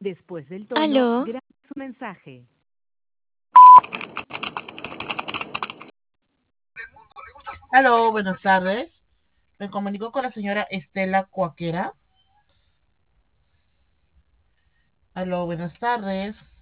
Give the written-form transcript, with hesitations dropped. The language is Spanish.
Después del tono, Aló, grabe su mensaje. Aló, buenas tardes. Me comunico con la señora Estela Cuaquera. Aló, buenas tardes.